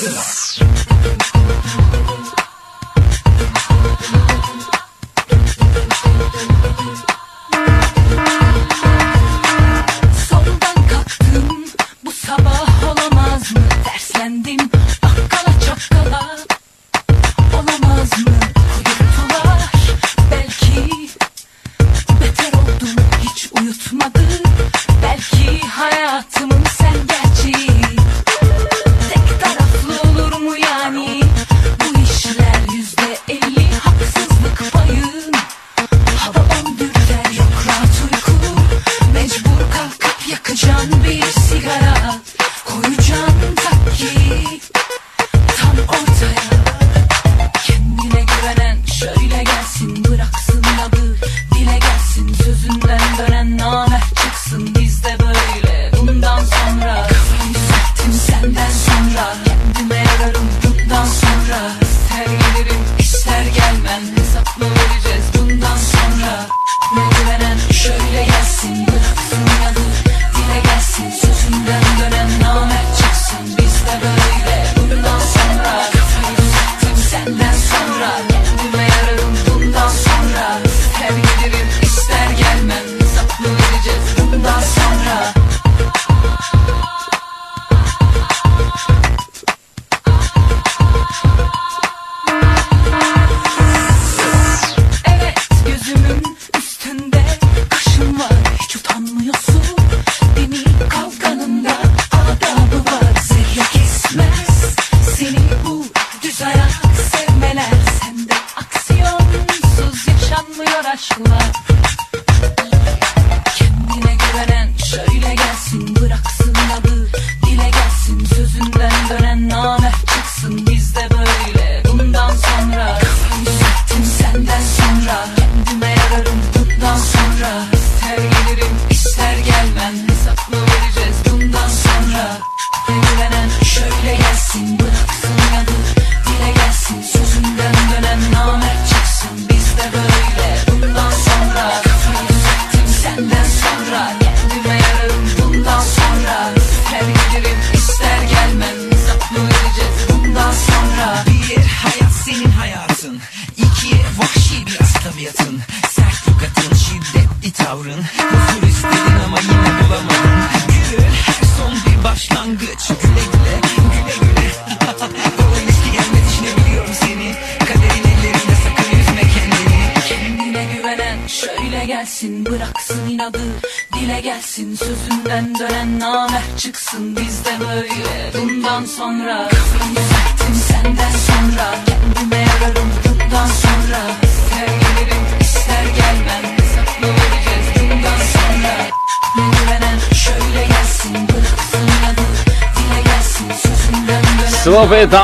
Soldan kalktım, bu sabah olamaz mı? Terslendim, bakkala çakkala. Olamaz mı? Uyuttular, belki beter oldum, hiç uyutmadı. Belki hayatımın sen gerçeği. Tek taraflı olur mu yani? Bu işler %50 haksızlık payın. Hava 10 dürter, yok rahat uyku. Mecbur kalkıp yakacağım bir sigara. Koyacağım takki tam ortaya. Kendine güvenen şöyle gelsin, bıraksın adı dile gelsin. Sözünden dönen namert çıksın, bizde böyle bundan sonra. Kafayı serttim senden sonra, kendime yararım bundan sonra. İster gelirim ister gelmem, hesap mı vereceğiz bundan sonra. Ne güvenen şöyle gelsin, bıraksın adı dile gelsin. Sözünden dönen namert çıksın, bizde böyle bundan sonra. Kafayı serttim senden sonra, kendime yararım bundan sonra. İster gelirim ister gelmem, hesap mı vereceğiz bundan sonra. Evet, gözümün üstünde kaşın var, hiç utanmıyorsun. Beni kavganında adabı var, zerre kesmez seni bu düz ayak sevmeler. Sende aksiyonsuz yaşanmıyor aşklar. Kendine güvenen şöyle gelsin, bıraksın adı dile gelsin. Sözünden dönen namert çıksın, bizde böyle bundan sonra. Kafayı serttim senden sonra, kendime yararım bundan sonra. İster gelirim ister gelmem, hesap mı vereceğiz bundan sonra. Güvenen şöyle gelsin, bıraksın adı dile gelsin. Sözünden dönen namert çıksın, bizde böyle bundan sonra. Kafayı serttim senden sonra, kendime yararım bundan sonra. İster gelirim ister gelmem, hesap mı vereceğiz bundan sonra. Bir, hayat senin hayatın. İki, vahşi biraz tabiatın. Sert lügatın, şiddetli tavrın. Huzur istedin ama yine bulamadın. Gül, her son bir başlangıç. Güle güle, güle güle. Kolay ilişki gelmedi, düşünebiliyorum seni. Kaderin ellerinde, sakın üzme kendini. Kendine güvenen şöyle gelsin, bıraksın inadı dile gelsin. Sözünden dönen namert çıksın, bizde böyle bundan sonra. Kafayı serttim senden sonra, kendime yararım bundan sonra. İster gelirim ister gelmem, hesap mı vereceğiz bundan sonra. Ne güvenen şöyle gelsin, bıraksın inadı dile gelsin. Sözünden dönen